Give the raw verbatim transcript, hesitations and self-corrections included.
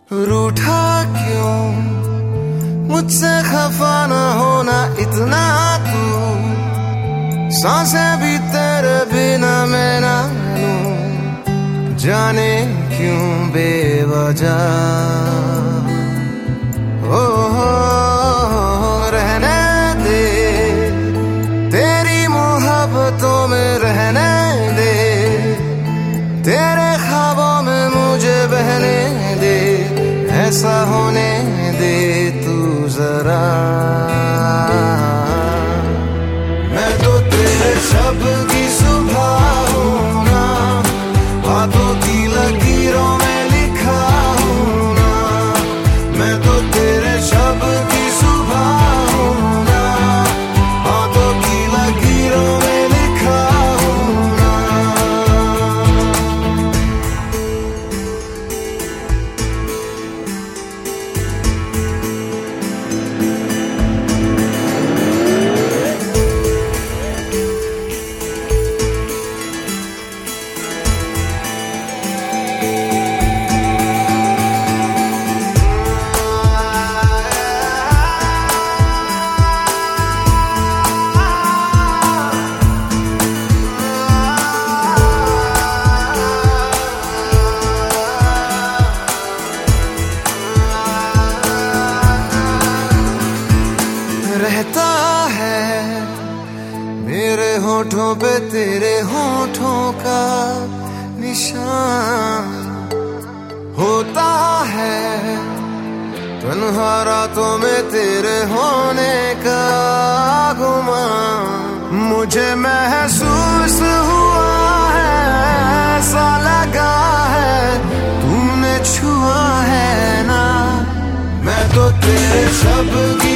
रूठा क्यों मुझसे खफा न होना इतना तू, सांसें भी तेरे बिना मैं ना लूं, जाने क्यों बेवजह। ओ हो रहने दे तेरी मोहब्बतों में रहने दे, तेरे ख्वाबों में मुझे बहने दे, ऐसा होने दे तू जरा। मैं तो तेरे शब की सुबह हूँ ना, बातों की लकीरों में लिखा हूँ ना, मैं तो तेरे शब की सुबह हूँ ना, बातों की लकीरों में लिखा हूँ ना। रहता है मेरे होठों पे तेरे होठों का निशान, होता है तन्हा रातों में तेरे होने का गुमान। मुझे महसूस हुआ है, ऐसा लगा है तूने छुआ है ना, मैं तो तेरे शब की